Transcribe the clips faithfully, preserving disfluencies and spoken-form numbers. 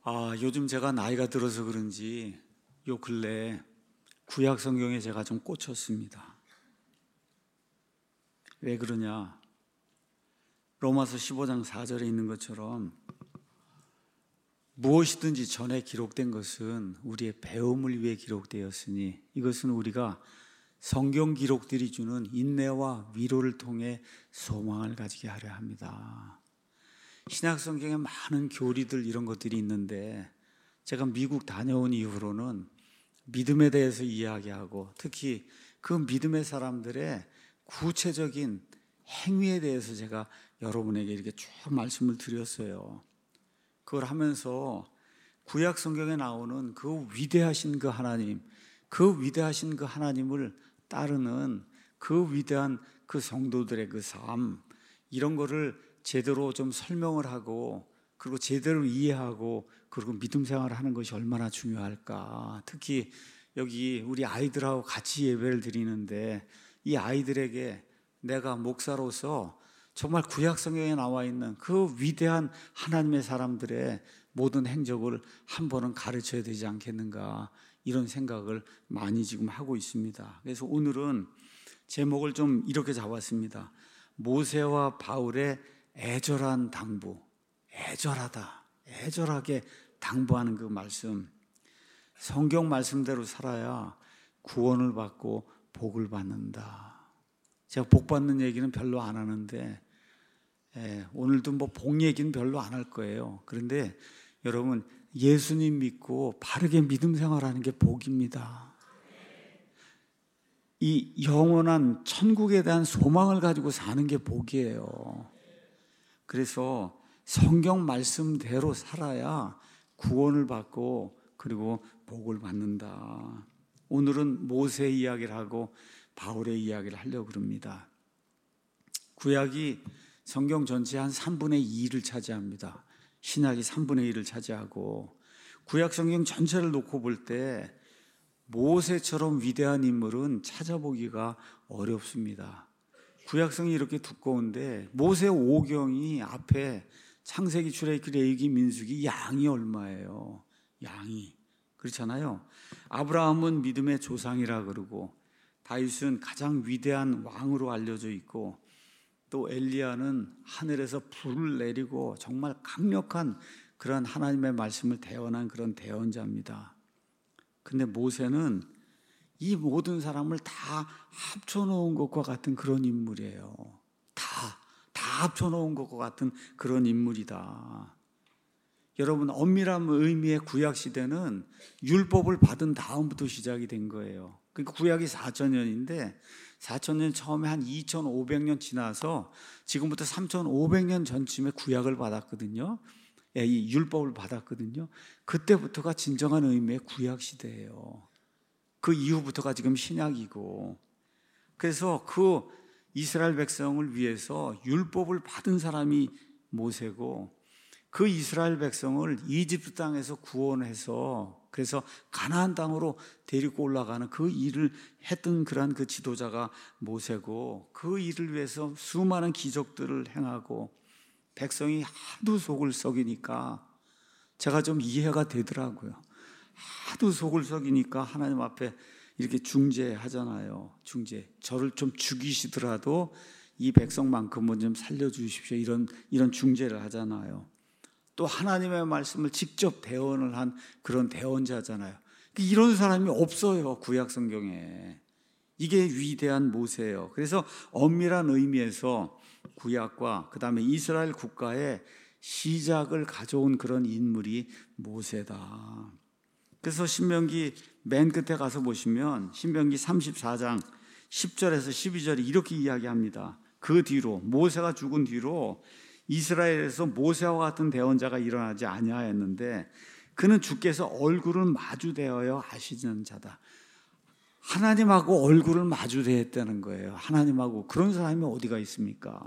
아, 요즘 제가 나이가 들어서 그런지 요 근래 구약 성경에 제가 좀 꽂혔습니다. 왜 그러냐? 로마서 십오 장 사 절에 있는 것처럼 무엇이든지 전에 기록된 것은 우리의 배움을 위해 기록되었으니 이것은 우리가 성경 기록들이 주는 인내와 위로를 통해 소망을 가지게 하려 합니다. 신약 성경에 많은 교리들 이런 것들이 있는데 제가 미국 다녀온 이후로는 믿음에 대해서 이야기하고 특히 그 믿음의 사람들의 구체적인 행위에 대해서 제가 여러분에게 이렇게 쭉 말씀을 드렸어요. 그걸 하면서 구약 성경에 나오는 그 위대하신 그 하나님, 그 위대하신 그 하나님을 따르는 그 위대한 그 성도들의 그 삶, 이런 거를 제대로 좀 설명을 하고 그리고 제대로 이해하고 그리고 믿음 생활을 하는 것이 얼마나 중요할까. 특히 여기 우리 아이들하고 같이 예배를 드리는데 이 아이들에게 내가 목사로서 정말 구약 성경에 나와 있는 그 위대한 하나님의 사람들의 모든 행적을 한 번은 가르쳐야 되지 않겠는가, 이런 생각을 많이 지금 하고 있습니다. 그래서 오늘은 제목을 좀 이렇게 잡았습니다. 모세와 바울의 애절한 당부. 애절하다, 애절하게 당부하는 그 말씀. 성경 말씀대로 살아야 구원을 받고 복을 받는다. 제가 복 받는 얘기는 별로 안 하는데 예, 오늘도 뭐 복 얘기는 별로 안 할 거예요. 그런데 여러분, 예수님 믿고 바르게 믿음 생활하는 게 복입니다. 이 영원한 천국에 대한 소망을 가지고 사는 게 복이에요. 그래서 성경 말씀대로 살아야 구원을 받고 그리고 복을 받는다. 오늘은 모세 이야기를 하고 바울의 이야기를 하려고 합니다. 구약이 성경 전체의 한 삼분의 이를 차지합니다. 신약이 삼분의 일을 차지하고, 구약 성경 전체를 놓고 볼 때 모세처럼 위대한 인물은 찾아보기가 어렵습니다. 구약성이 이렇게 두꺼운데 모세 오경이 앞에 창세기, 출애굽기, 레위기, 민수기 양이 얼마예요? 양이. 그렇잖아요. 아브라함은 믿음의 조상이라 그러고 다윗은 가장 위대한 왕으로 알려져 있고 또 엘리야는 하늘에서 불을 내리고 정말 강력한 그런 하나님의 말씀을 대언한 그런 대언자입니다. 근데 모세는 이 모든 사람을 다 합쳐놓은 것과 같은 그런 인물이에요. 다, 다 합쳐놓은 것과 같은 그런 인물이다. 여러분, 엄밀한 의미의 구약시대는 율법을 받은 다음부터 시작이 된 거예요. 그러니까 구약이 사천 년인데 사천 년 처음에 한 이천오백 년 지나서 지금부터 삼천오백 년 전쯤에 구약을 받았거든요. 이 율법을 받았거든요. 그때부터가 진정한 의미의 구약시대예요. 그 이후부터가 지금 신약이고, 그래서 그 이스라엘 백성을 위해서 율법을 받은 사람이 모세고 그 이스라엘 백성을 이집트 땅에서 구원해서 그래서 가나안 땅으로 데리고 올라가는 그 일을 했던 그러한 그 지도자가 모세고, 그 일을 위해서 수많은 기적들을 행하고 백성이 하도 속을 썩이니까 제가 좀 이해가 되더라고요. 하도 속을 썩이니까 하나님 앞에 이렇게 중재하잖아요. 중재. 저를 좀 죽이시더라도 이 백성만큼은 좀 살려주십시오. 이런, 이런 중재를 하잖아요. 또 하나님의 말씀을 직접 대언을 한 그런 대언자잖아요. 이런 사람이 없어요, 구약 성경에. 이게 위대한 모세예요. 그래서 엄밀한 의미에서 구약과 그 다음에 이스라엘 국가의 시작을 가져온 그런 인물이 모세다. 그래서 신명기 맨 끝에 가서 보시면 신명기 삼십사 장 십 절에서 십이 절이 이렇게 이야기합니다. 그 뒤로, 모세가 죽은 뒤로 이스라엘에서 모세와 같은 대언자가 일어나지 아니하였는데 그는 주께서 얼굴을 마주대하여 하시는 자다. 하나님하고 얼굴을 마주대했다는 거예요. 하나님하고. 그런 사람이 어디가 있습니까?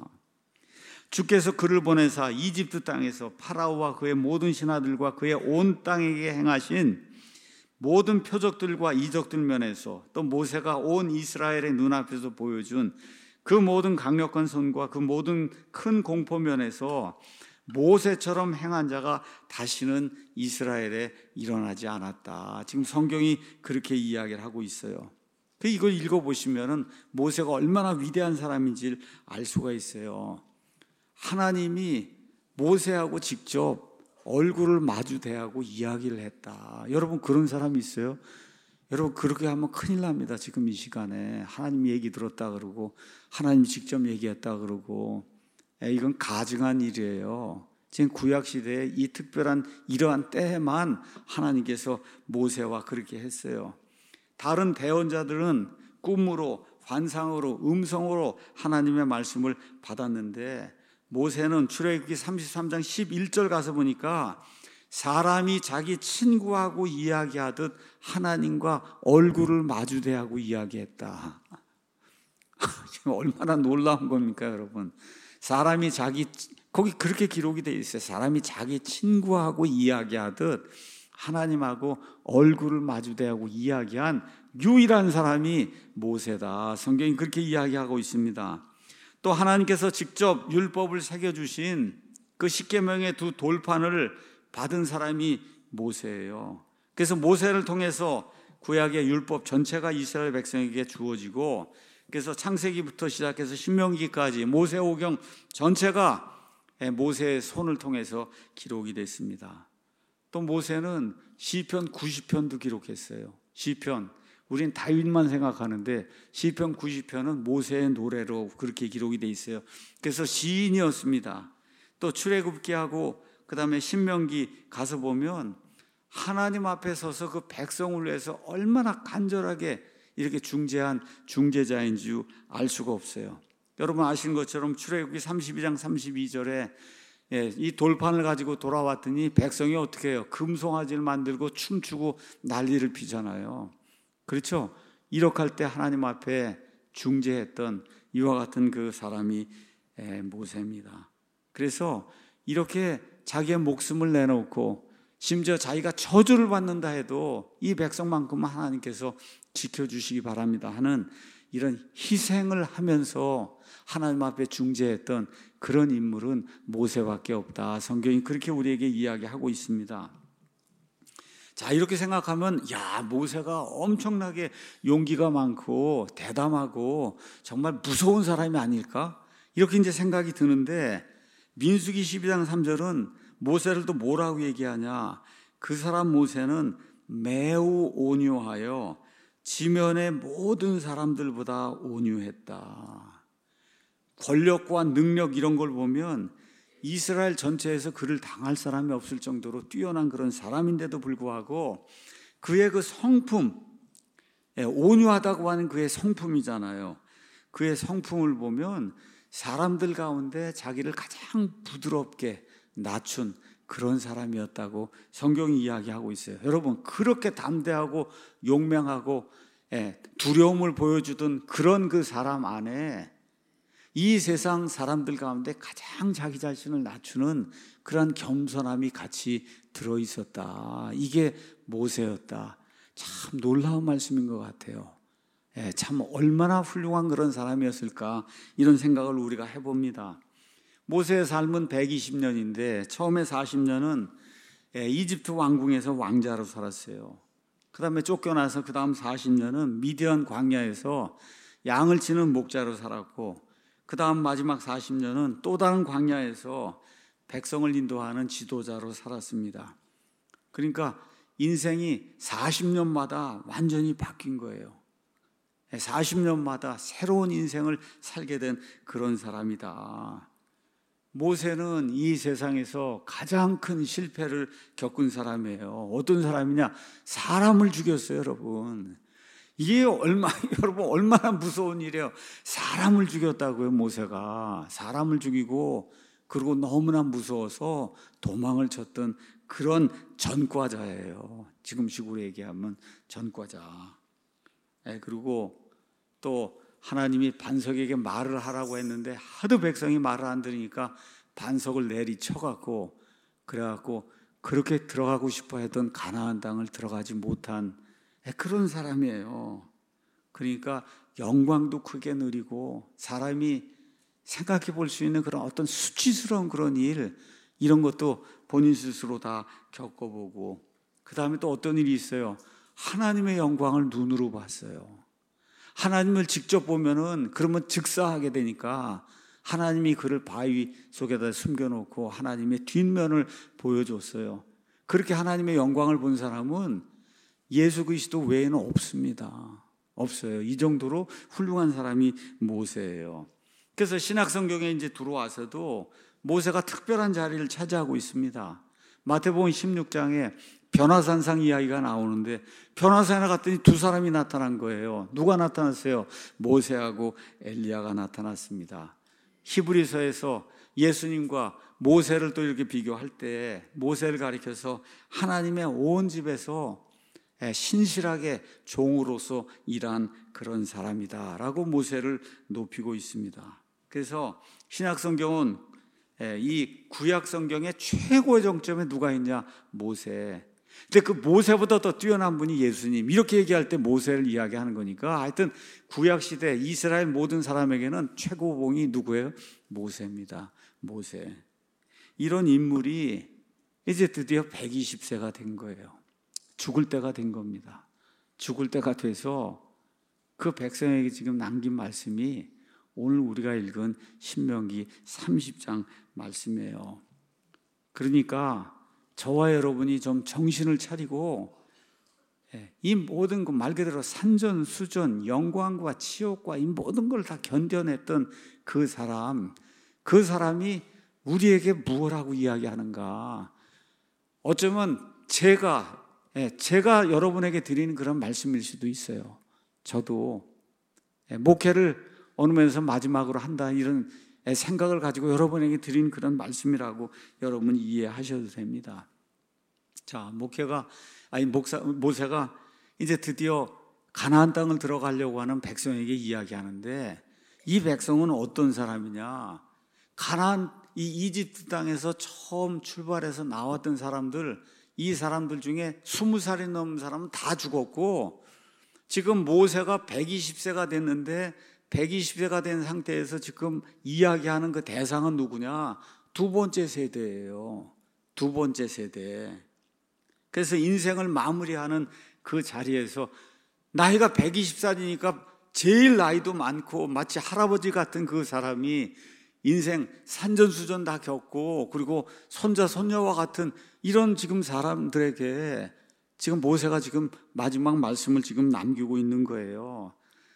주께서 그를 보내사 이집트 땅에서 파라오와 그의 모든 신하들과 그의 온 땅에게 행하신 모든 표적들과 이적들 면에서 또 모세가 온 이스라엘의 눈앞에서 보여준 그 모든 강력한 손과 그 모든 큰 공포 면에서 모세처럼 행한 자가 다시는 이스라엘에 일어나지 않았다. 지금 성경이 그렇게 이야기를 하고 있어요. 이걸 읽어보시면 모세가 얼마나 위대한 사람인지 알 수가 있어요. 하나님이 모세하고 직접 얼굴을 마주대하고 이야기를 했다. 여러분, 그런 사람이 있어요? 여러분, 그렇게 하면 큰일 납니다. 지금 이 시간에 하나님 얘기 들었다 그러고 하나님 직접 얘기했다 그러고, 이건 가증한 일이에요. 지금 구약시대에 이 특별한 이러한 때에만 하나님께서 모세와 그렇게 했어요. 다른 대언자들은 꿈으로, 환상으로, 음성으로 하나님의 말씀을 받았는데, 모세는 출애굽기 삼십삼 장 십일 절 가서 보니까 사람이 자기 친구하고 이야기하듯 하나님과 얼굴을 마주대하고 이야기했다. 지금 얼마나 놀라운 겁니까, 여러분? 사람이 자기, 거기 그렇게 기록이 되어 있어요. 사람이 자기 친구하고 이야기하듯 하나님하고 얼굴을 마주대하고 이야기한 유일한 사람이 모세다. 성경이 그렇게 이야기하고 있습니다. 또 하나님께서 직접 율법을 새겨주신 그 십계명의 두 돌판을 받은 사람이 모세예요. 그래서 모세를 통해서 구약의 율법 전체가 이스라엘 백성에게 주어지고, 그래서 창세기부터 시작해서 신명기까지 모세오경 전체가 모세의 손을 통해서 기록이 됐습니다. 또 모세는 시편 구십 편도 기록했어요. 시편, 우린 다윗만 생각하는데 시편 구십 편은 모세의 노래로 그렇게 기록이 돼 있어요. 그래서 시인이었습니다. 또 출애굽기하고 그 다음에 신명기 가서 보면 하나님 앞에 서서 그 백성을 위해서 얼마나 간절하게 이렇게 중재한 중재자인 줄 알 수가 없어요. 여러분 아시는 것처럼 출애굽기 삼십이 장 삼십이 절에 이 돌판을 가지고 돌아왔더니 백성이 어떻게 해요? 금송아지를 만들고 춤추고 난리를 피잖아요. 그렇죠? 이렇게 때 하나님 앞에 중재했던 이와 같은 그 사람이 모세입니다. 그래서 이렇게 자기의 목숨을 내놓고 심지어 자기가 저주를 받는다 해도 이 백성만큼은 하나님께서 지켜주시기 바랍니다 하는 이런 희생을 하면서 하나님 앞에 중재했던 그런 인물은 모세밖에 없다. 성경이 그렇게 우리에게 이야기하고 있습니다. 자, 이렇게 생각하면 야, 모세가 엄청나게 용기가 많고 대담하고 정말 무서운 사람이 아닐까? 이렇게 이제 생각이 드는데, 민수기 십이 장 삼 절은 모세를 또 뭐라고 얘기하냐? 그 사람 모세는 매우 온유하여 지면의 모든 사람들보다 온유했다. 권력과 능력 이런 걸 보면 이스라엘 전체에서 그를 당할 사람이 없을 정도로 뛰어난 그런 사람인데도 불구하고 그의 그 성품, 온유하다고 하는 그의 성품이잖아요. 그의 성품을 보면 사람들 가운데 자기를 가장 부드럽게 낮춘 그런 사람이었다고 성경이 이야기하고 있어요. 여러분, 그렇게 담대하고 용맹하고 두려움을 보여주던 그런 그 사람 안에 이 세상 사람들 가운데 가장 자기 자신을 낮추는 그런 겸손함이 같이 들어있었다. 이게 모세였다. 참 놀라운 말씀인 것 같아요. 예, 참 얼마나 훌륭한 그런 사람이었을까, 이런 생각을 우리가 해봅니다. 모세의 삶은 백이십 년인데 처음에 사십 년은 이집트 왕궁에서 왕자로 살았어요. 그 다음에 쫓겨나서 그 다음 사십 년은 미디안 광야에서 양을 치는 목자로 살았고, 그 다음 마지막 사십 년은 또 다른 광야에서 백성을 인도하는 지도자로 살았습니다. 그러니까 인생이 사십 년마다 완전히 바뀐 거예요. 사십 년마다 새로운 인생을 살게 된 그런 사람이다. 모세는 이 세상에서 가장 큰 실패를 겪은 사람이에요. 어떤 사람이냐? 사람을 죽였어요, 여러분. 이게 얼마, 여러분, 얼마나 무서운 일이에요. 사람을 죽였다고요, 모세가. 사람을 죽이고, 그리고 너무나 무서워서 도망을 쳤던 그런 전과자예요. 지금식으로 얘기하면 전과자. 네, 그리고 또 하나님이 반석에게 말을 하라고 했는데 하도 백성이 말을 안 들으니까 반석을 내리쳐갖고, 그래갖고 그렇게 들어가고 싶어 했던 가나안 땅을 들어가지 못한 그런 사람이에요. 그러니까 영광도 크게 누리고 사람이 생각해 볼 수 있는 그런 어떤 수치스러운 그런 일, 이런 것도 본인 스스로 다 겪어보고, 그 다음에 또 어떤 일이 있어요. 하나님의 영광을 눈으로 봤어요. 하나님을 직접 보면은 그러면 즉사하게 되니까 하나님이 그를 바위 속에다 숨겨놓고 하나님의 뒷면을 보여줬어요. 그렇게 하나님의 영광을 본 사람은 예수 그리스도 외에는 없습니다. 없어요. 이 정도로 훌륭한 사람이 모세예요. 그래서 신약 성경에 이제 들어와서도 모세가 특별한 자리를 차지하고 있습니다. 마태복음 십육 장에 변화산상 이야기가 나오는데, 변화산에 갔더니 두 사람이 나타난 거예요. 누가 나타났어요? 모세하고 엘리야가 나타났습니다. 히브리서에서 예수님과 모세를 또 이렇게 비교할 때 모세를 가리켜서 하나님의 온 집에서 신실하게 종으로서 일한 그런 사람이다라고 모세를 높이고 있습니다. 그래서 신약 성경은 이 구약 성경의 최고의 정점에 누가 있냐? 모세. 근데 그 모세보다 더 뛰어난 분이 예수님. 이렇게 얘기할 때 모세를 이야기하는 거니까 하여튼 구약 시대 이스라엘 모든 사람에게는 최고봉이 누구예요? 모세입니다. 모세. 이런 인물이 이제 드디어 백이십 세가 된 거예요. 죽을 때가 된 겁니다. 죽을 때가 돼서 그 백성에게 지금 남긴 말씀이 오늘 우리가 읽은 신명기 삼십 장 말씀이에요. 그러니까 저와 여러분이 좀 정신을 차리고 이 모든 것 말 그대로 산전수전, 영광과 치욕과 이 모든 걸 다 견뎌냈던 그 사람, 그 사람이 우리에게 무엇하고 이야기하는가? 어쩌면 제가 제가 여러분에게 드리는 그런 말씀일 수도 있어요. 저도 목회를 어느 면에서 마지막으로 한다 이런 생각을 가지고 여러분에게 드린 그런 말씀이라고 여러분 이해하셔도 됩니다. 자, 목회가 아니 목사 모세가 이제 드디어 가나안 땅을 들어가려고 하는 백성에게 이야기하는데, 이 백성은 어떤 사람이냐? 가나안 이 이집트 땅에서 처음 출발해서 나왔던 사람들, 이 사람들 중에 스무 살이 넘은 사람은 다 죽었고, 지금 모세가 백이십 세가 됐는데 백이십 세가 된 상태에서 지금 이야기하는 그 대상은 누구냐? 두 번째 세대예요. 두 번째 세대. 그래서 인생을 마무리하는 그 자리에서 나이가 백이십 살이니까 제일 나이도 많고 마치 할아버지 같은 그 사람이 인생 산전수전 다 겪고 그리고 손자 손녀와 같은 이런 지금 사람들에게 지금 모세가 지금 마지막 말씀을 지금 남기고 있는 거예요.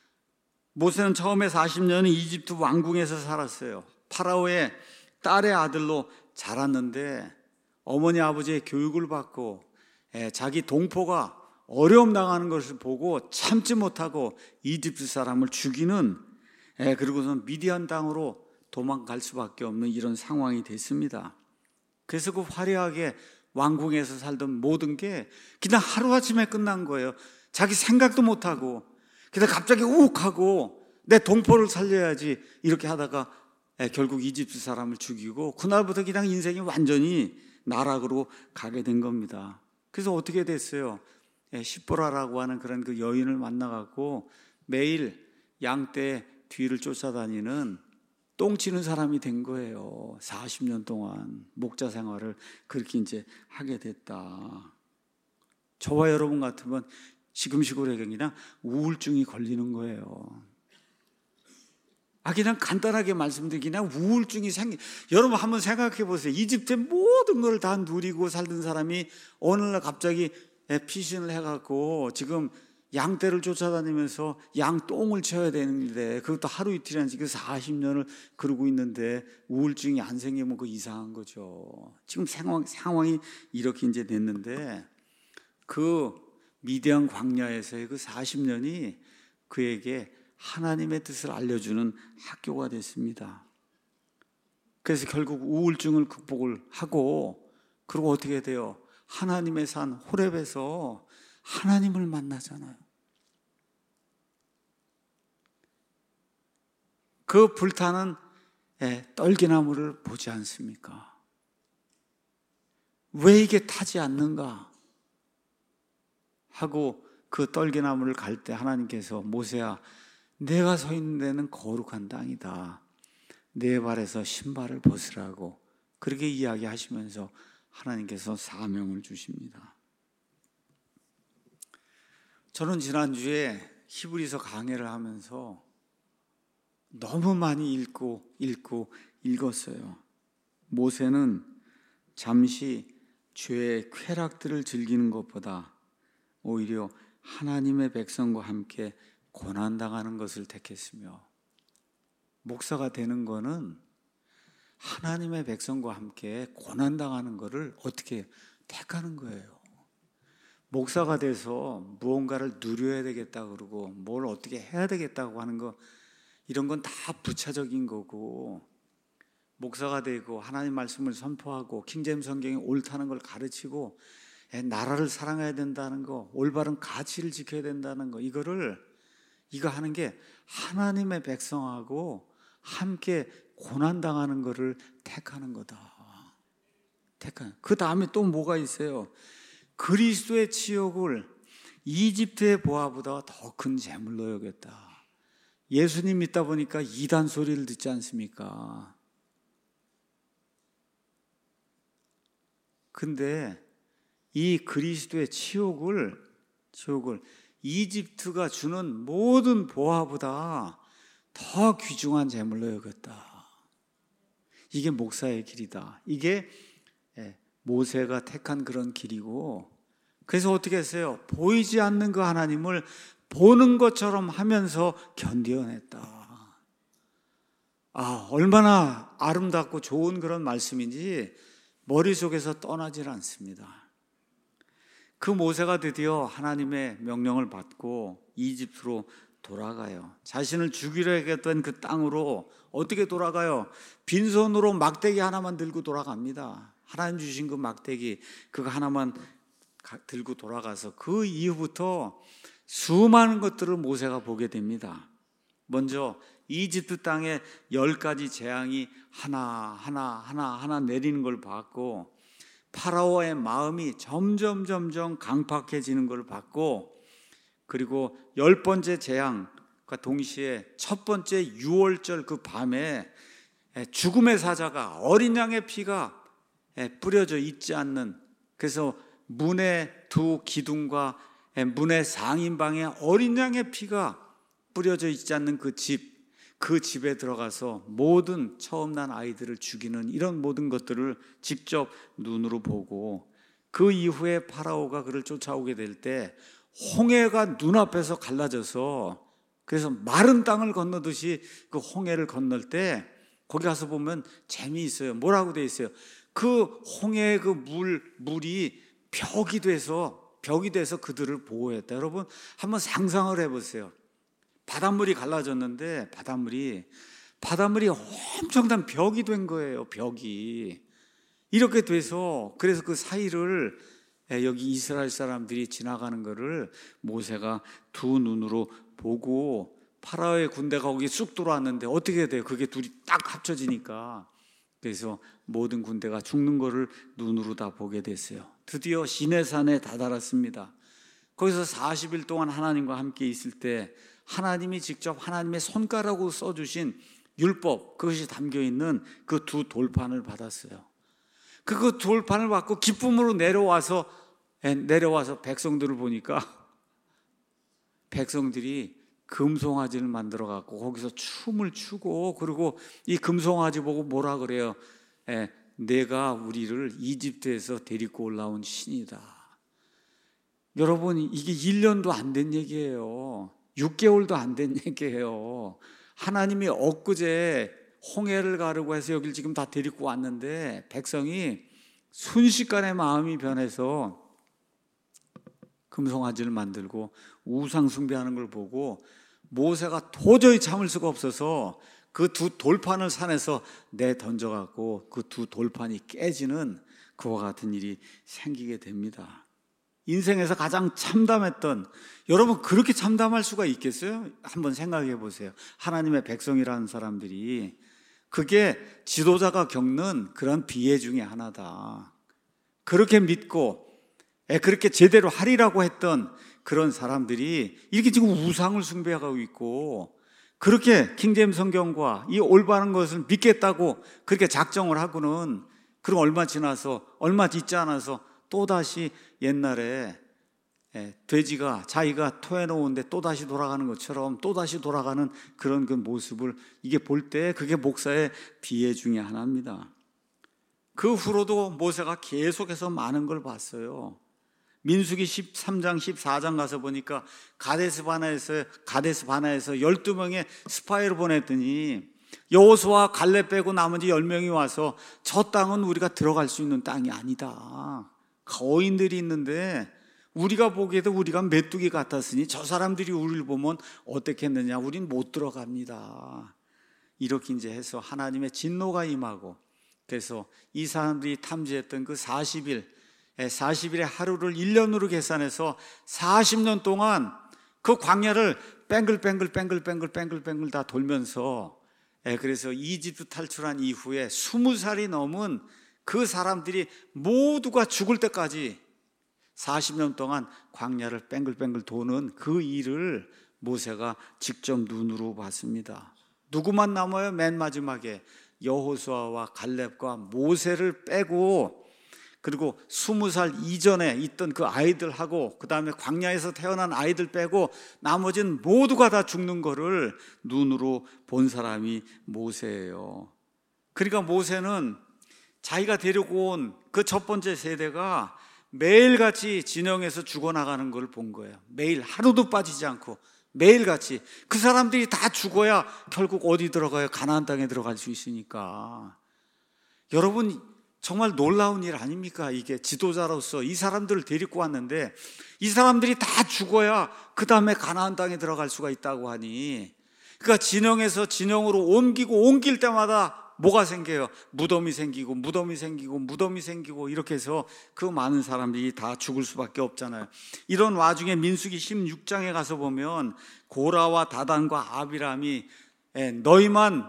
모세는 처음에 사십 년은 이집트 왕궁에서 살았어요. 파라오의 딸의 아들로 자랐는데 어머니 아버지의 교육을 받고 자기 동포가 어려움 당하는 것을 보고 참지 못하고 이집트 사람을 죽이는, 그리고선 미디안 땅으로 도망갈 수밖에 없는 이런 상황이 됐습니다. 그래서 그 화려하게 왕궁에서 살던 모든 게 그냥 하루아침에 끝난 거예요. 자기 생각도 못하고 그냥 갑자기 욱하고 내 동포를 살려야지 이렇게 하다가 결국 이집트 사람을 죽이고 그날부터 그냥 인생이 완전히 나락으로 가게 된 겁니다. 그래서 어떻게 됐어요? 십보라라고 하는 그런 그 여인을 만나갖고 매일 양떼 뒤를 쫓아다니는 똥치는 사람이 된 거예요. 사십 년 동안 목자 생활을 그렇게 이제 하게 됐다. 저와 여러분 같으면 시금시골에 그냥 우울증이 걸리는 거예요. 아, 그냥 간단하게 말씀드리면 그냥 우울증이 생기. 여러분 한번 생각해 보세요. 이집트의 모든 걸 다 누리고 살던 사람이 어느 날 갑자기 피신을 해갖고 지금 양떼를 쫓아다니면서 양똥을 쳐야 되는데 그것도 하루 이틀이 아니지 그 사십 년을 그러고 있는데 우울증이 안 생기면 그 이상한 거죠. 지금 상황, 상황이 이렇게 이제 됐는데 그 미디안 광야에서의 그 사십 년이 그에게 하나님의 뜻을 알려주는 학교가 됐습니다. 그래서 결국 우울증을 극복을 하고 그리고 어떻게 돼요? 하나님의 산 호렙에서 하나님을 만나잖아요. 그 불타는 떨기나무를 보지 않습니까? 왜 이게 타지 않는가 하고 그 떨기나무를 갈 때 하나님께서 모세야 내가 서 있는 데는 거룩한 땅이다. 내 발에서 신발을 벗으라고 그렇게 이야기하시면서 하나님께서 사명을 주십니다. 저는 지난주에 히브리서 강해를 하면서 너무 많이 읽고 읽고 읽었어요. 모세는 잠시 죄의 쾌락들을 즐기는 것보다 오히려 하나님의 백성과 함께 고난당하는 것을 택했으며, 목사가 되는 거는 하나님의 백성과 함께 고난당하는 것을 어떻게 택하는 거예요. 목사가 돼서 무언가를 누려야 되겠다 그러고 뭘 어떻게 해야 되겠다고 하는 거, 이런 건 다 부차적인 거고, 목사가 되고 하나님 말씀을 선포하고 킹제임스 성경이 옳다는 걸 가르치고 나라를 사랑해야 된다는 거, 올바른 가치를 지켜야 된다는 거, 이거를 이거 하는 게 하나님의 백성하고 함께 고난당하는 것을 택하는 거다. 택하는. 그 다음에 또 뭐가 있어요? 그리스도의 치욕을 이집트의 보화보다 더 큰 재물로 여겼다. 예수님 믿다 보니까 이단 소리를 듣지 않습니까? 근데 이 그리스도의 치욕을 치욕을 이집트가 주는 모든 보화보다 더 귀중한 재물로 여겼다. 이게 목사의 길이다. 이게 모세가 택한 그런 길이고, 그래서 어떻게 했어요? 보이지 않는 그 하나님을 보는 것처럼 하면서 견뎌냈다. 아, 얼마나 아름답고 좋은 그런 말씀인지 머릿속에서 떠나질 않습니다. 그 모세가 드디어 하나님의 명령을 받고 이집트로 돌아가요. 자신을 죽이려 했던 그 땅으로 어떻게 돌아가요? 빈손으로 막대기 하나만 들고 돌아갑니다. 하나님 주신 그 막대기 그거 하나만 들고 돌아가서 그 이후부터 수많은 것들을 모세가 보게 됩니다. 먼저 이집트 땅에 열 가지 재앙이 하나 하나 하나 하나 내리는 걸 봤고, 파라오의 마음이 점점 점점 강팍해지는 걸 봤고, 그리고 열 번째 재앙과 동시에 첫 번째 유월절 그 밤에 죽음의 사자가 어린 양의 피가 뿌려져 있지 않는, 그래서 문의 두 기둥과 문의 상인방에 어린 양의 피가 뿌려져 있지 않는 그 집, 그 집에 들어가서 모든 처음 난 아이들을 죽이는 이런 모든 것들을 직접 눈으로 보고, 그 이후에 파라오가 그를 쫓아오게 될 때 홍해가 눈앞에서 갈라져서, 그래서 마른 땅을 건너듯이 그 홍해를 건널 때 거기 가서 보면 재미있어요. 뭐라고 돼 있어요? 그 홍해의 그 물, 물이 벽이 돼서 벽이 돼서 그들을 보호했다. 여러분 한번 상상을 해보세요. 바닷물이 갈라졌는데 바닷물이 바닷물이 엄청난 벽이 된 거예요. 벽이 이렇게 돼서, 그래서 그 사이를 여기 이스라엘 사람들이 지나가는 것을 모세가 두 눈으로 보고, 파라오의 군대가 거기 쑥 들어왔는데 어떻게 돼요? 그게 둘이 딱 합쳐지니까, 그래서 모든 군대가 죽는 것을 눈으로 다 보게 됐어요. 드디어 시내산에 다다랐습니다. 거기서 사십 일 동안 하나님과 함께 있을 때 하나님이 직접 하나님의 손가락으로 써주신 율법, 그것이 담겨있는 그 두 돌판을 받았어요. 그 돌판을 받고 기쁨으로 내려와서 내려와서 백성들을 보니까 백성들이 금송아지를 만들어 갖고 거기서 춤을 추고, 그리고 이 금송아지 보고 뭐라 그래요? 에, 내가 우리를 이집트에서 데리고 올라온 신이다. 여러분 이게 일 년도 안 된 얘기예요. 육 개월도 안 된 얘기예요. 하나님이 엊그제 홍해를 가르고 해서 여길 지금 다 데리고 왔는데 백성이 순식간에 마음이 변해서 금송아지를 만들고 우상 숭배하는 걸 보고 모세가 도저히 참을 수가 없어서 그 두 돌판을 산에서 내 던져갖고 그 두 돌판이 깨지는 그와 같은 일이 생기게 됩니다. 인생에서 가장 참담했던, 여러분 그렇게 참담할 수가 있겠어요? 한번 생각해 보세요. 하나님의 백성이라는 사람들이, 그게 지도자가 겪는 그런 비애 중에 하나다. 그렇게 믿고 그렇게 제대로 하리라고 했던 그런 사람들이 이렇게 지금 우상을 숭배하고 있고, 그렇게 킹제임스 성경과 이 올바른 것을 믿겠다고 그렇게 작정을 하고는 그럼 얼마 지나서 얼마 있지 않아서 또다시 옛날에 돼지가 자기가 토해놓은데 또다시 돌아가는 것처럼 또다시 돌아가는 그런 그 모습을 이게 볼 때 그게 목사의 비애 중에 하나입니다. 그 후로도 모세가 계속해서 많은 걸 봤어요. 민수기 십삼 장 십사 장 가서 보니까 가데스 바나에서 가데스 바나에서 열두 명의 스파이를 보냈더니 여호수아 갈렙 빼고 나머지 열 명이 와서 저 땅은 우리가 들어갈 수 있는 땅이 아니다. 거인들이 있는데 우리가 보기에도 우리가 메뚜기 같았으니 저 사람들이 우리를 보면 어떻겠느냐, 우린 못 들어갑니다. 이렇게 이제 해서 하나님의 진노가 임하고, 그래서 이 사람들이 탐지했던 그 사십 일, 사십 일의 하루를 일 년으로 계산해서 사십 년 동안 그 광야를 뱅글뱅글 뱅글뱅글 뱅글뱅글 다 돌면서, 그래서 이집트 탈출한 이후에 스무 살이 넘은 그 사람들이 모두가 죽을 때까지 사십 년 동안 광야를 뱅글뱅글 도는 그 일을 모세가 직접 눈으로 봤습니다. 누구만 남아요? 맨 마지막에 여호수아와 갈렙과 모세를 빼고, 그리고 스무 살 이전에 있던 그 아이들하고 그 다음에 광야에서 태어난 아이들 빼고 나머지는 모두가 다 죽는 거를 눈으로 본 사람이 모세예요. 그러니까 모세는 자기가 데리고 온 그 첫 번째 세대가 매일같이 진영에서 죽어나가는 걸 본 거예요. 매일 하루도 빠지지 않고 매일같이. 그 사람들이 다 죽어야 결국 어디 들어가요? 가나안 땅에 들어갈 수 있으니까. 여러분, 정말 놀라운 일 아닙니까? 이게 지도자로서 이 사람들을 데리고 왔는데 이 사람들이 다 죽어야 그 다음에 가나안 땅에 들어갈 수가 있다고 하니, 그러니까 진영에서 진영으로 옮기고 옮길 때마다 뭐가 생겨요? 무덤이 생기고 무덤이 생기고 무덤이 생기고 이렇게 해서 그 많은 사람들이 다 죽을 수밖에 없잖아요. 이런 와중에 민수기 십육 장에 가서 보면 고라와 다단과 아비람이 너희만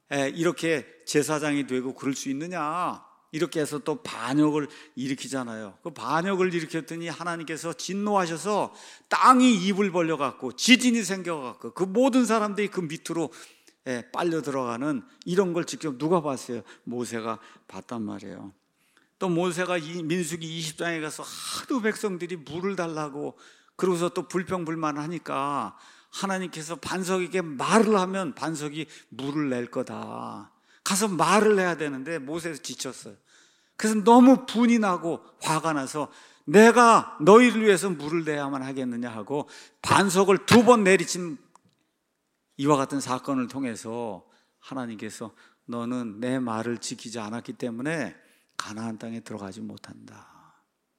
이렇게 제사장이 되고 그럴 수 있느냐, 이렇게 해서 또 반역을 일으키잖아요. 그 반역을 일으켰더니 하나님께서 진노하셔서 땅이 입을 벌려갖고 지진이 생겨갖고 그 모든 사람들이 그 밑으로 빨려 들어가는 이런 걸 직접 누가 봤어요? 모세가 봤단 말이에요. 또 모세가 이 민수기 이십 장에 가서 하도 백성들이 물을 달라고 그러고서 또 불평불만을 하니까 하나님께서 반석에게 말을 하면 반석이 물을 낼 거다. 가서 말을 해야 되는데 모세도 지쳤어요. 그래서 너무 분이 나고 화가 나서 내가 너희를 위해서 물을 내야만 하겠느냐 하고 반석을 두 번 내리친 이와 같은 사건을 통해서 하나님께서 너는 내 말을 지키지 않았기 때문에 가나안 땅에 들어가지 못한다.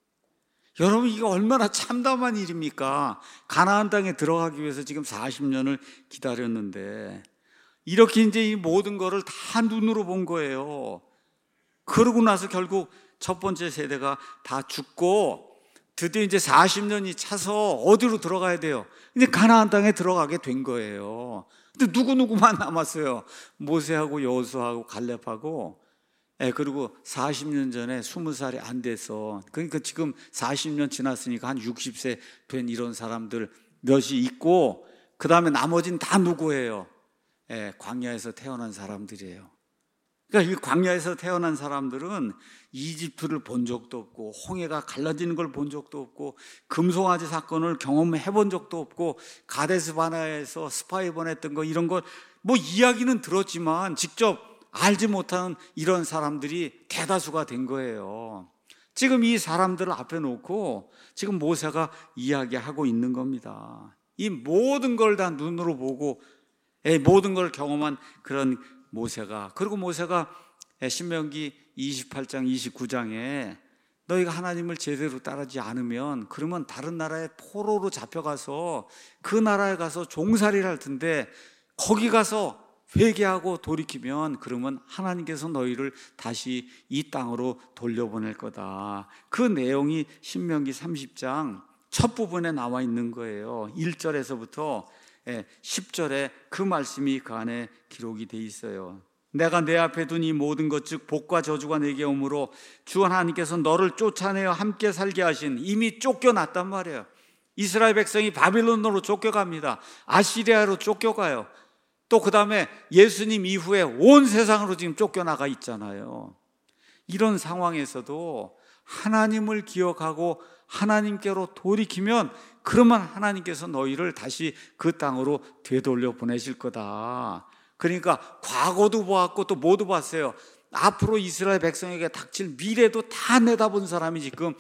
여러분, 이게 얼마나 참담한 일입니까? 가나안 땅에 들어가기 위해서 지금 사십 년을 기다렸는데 이렇게 이제 이 모든 거를 다 눈으로 본 거예요. 그러고 나서 결국 첫 번째 세대가 다 죽고 드디어 이제 사십 년이 차서 어디로 들어가야 돼요? 이제 가나안 땅에 들어가게 된 거예요. 근데 누구누구만 남았어요. 모세하고 여호수아하고 갈렙하고, 예, 그리고 사십 년 전에 스무 살이 안 돼서, 그러니까 지금 사십 년 지났으니까 한 육십 세 된 이런 사람들 몇이 있고, 그 다음에 나머지는 다 누구예요? 예, 광야에서 태어난 사람들이에요. 그러니까 이 광야에서 태어난 사람들은 이집트를 본 적도 없고 홍해가 갈라지는 걸 본 적도 없고 금송아지 사건을 경험해 본 적도 없고 가데스 바나에서 스파이 보냈던 거 이런 거 뭐 이야기는 들었지만 직접 알지 못하는 이런 사람들이 대다수가 된 거예요. 지금 이 사람들을 앞에 놓고 지금 모세가 이야기하고 있는 겁니다. 이 모든 걸 다 눈으로 보고 모든 걸 경험한 그런 모세가, 그리고 모세가 신명기 이십팔 장 이십구 장에 너희가 하나님을 제대로 따르지 않으면 그러면 다른 나라에 포로로 잡혀가서 그 나라에 가서 종살이를 할 텐데 거기 가서 회개하고 돌이키면 그러면 하나님께서 너희를 다시 이 땅으로 돌려보낼 거다. 그 내용이 신명기 삼십 장 첫 부분에 나와 있는 거예요. 일 절에서부터 십 절에 그 말씀이 그 안에 기록이 돼 있어요. 내가 내 앞에 둔 이 모든 것 즉 복과 저주가 내게 오므로 주 하나님께서 너를 쫓아내어 함께 살게 하신, 이미 쫓겨났단 말이에요. 이스라엘 백성이 바빌론으로 쫓겨갑니다. 아시리아로 쫓겨가요. 또 그 다음에 예수님 이후에 온 세상으로 지금 쫓겨나가 있잖아요. 이런 상황에서도 하나님을 기억하고 하나님께로 돌이키면 그러면 하나님께서 너희를 다시 그 땅으로 되돌려 보내실 거다. 그러니까 과거도 보았고 또 뭐도 봤어요. 앞으로 이스라엘 백성에게 닥칠 미래도 다 내다본 사람이 지금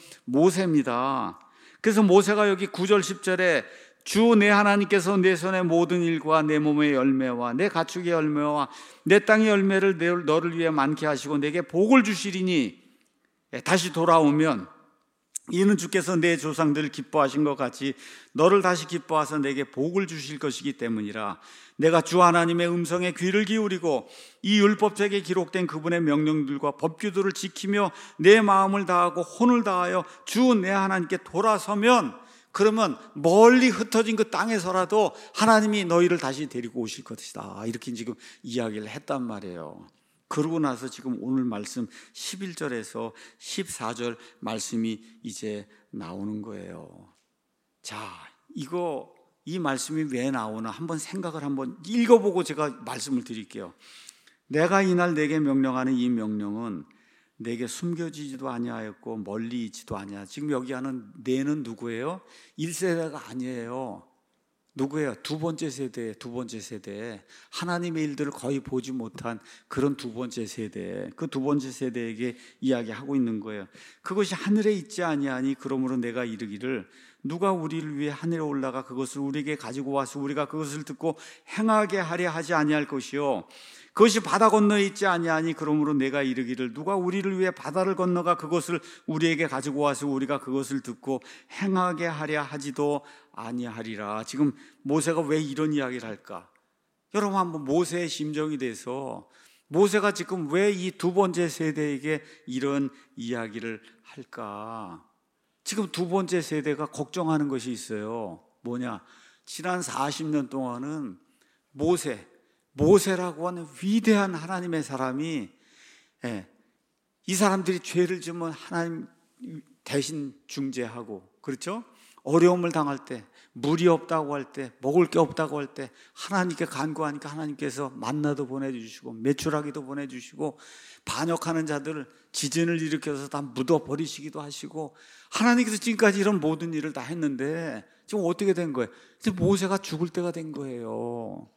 모세입니다. 그래서 모세가 여기 구 절 십 절에 주 내 하나님께서 내 손의 모든 일과 내 몸의 열매와 내 가축의 열매와 내 땅의 열매를 너를 위해 많게 하시고 내게 복을 주시리니 다시 돌아오면 이는 주께서 내 조상들을 기뻐하신 것 같이 너를 다시 기뻐하셔서 내게 복을 주실 것이기 때문이라. 내가 주 하나님의 음성에 귀를 기울이고 이 율법책에 기록된 그분의 명령들과 법규들을 지키며 내 마음을 다하고 혼을 다하여 주 내 하나님께 돌아서면, 그러면 멀리 흩어진 그 땅에서라도 하나님이 너희를 다시 데리고 오실 것이다. 이렇게 지금 이야기를 했단 말이에요. 그러고 나서 지금 오늘 말씀 십일 절에서 십사 절 말씀이 이제 나오는 거예요. 자, 이거 이 말씀이 왜 나오나 한번 생각을 한번 읽어보고 제가 말씀을 드릴게요. 내가 이날 내게 명령하는 이 명령은 내게 숨겨지지도 아니하였고 멀리 있지도 아니야. 지금 여기 하는 내는 누구예요? 일 세대가 아니에요. 누구예요? 두 번째 세대, 두 번째 세대. 하나님의 일들을 거의 보지 못한 그런 두 번째 세대, 그 두 번째 세대에게 이야기하고 있는 거예요. 그것이 하늘에 있지 아니하니 그러므로 내가 이르기를 누가 우리를 위해 하늘에 올라가 그것을 우리에게 가지고 와서 우리가 그것을 듣고 행하게 하려 하지 아니할 것이요 그것이 바다 건너에 있지 아니하니 그러므로 내가 이르기를 누가 우리를 위해 바다를 건너가 그것을 우리에게 가지고 와서 우리가 그것을 듣고 행하게 하려 하지도 아니하리라. 지금 모세가 왜 이런 이야기를 할까? 여러분 한번 모세의 심정이 돼서 모세가 지금 왜 이 두 번째 세대에게 이런 이야기를 할까? 지금 두 번째 세대가 걱정하는 것이 있어요. 뭐냐? 지난 사십 년 동안은 모세, 모세라고 하는 위대한 하나님의 사람이, 예, 이 사람들이 죄를 지으면 하나님 대신 중재하고, 그렇죠? 어려움을 당할 때, 물이 없다고 할 때, 먹을 게 없다고 할 때 하나님께 간구하니까 하나님께서 만나도 보내주시고 메추라기도 보내주시고 반역하는 자들을 지진을 일으켜서 다 묻어버리시기도 하시고 하나님께서 지금까지 이런 모든 일을 다 했는데 지금 어떻게 된 거예요? 지금 모세가 죽을 때가 된 거예요.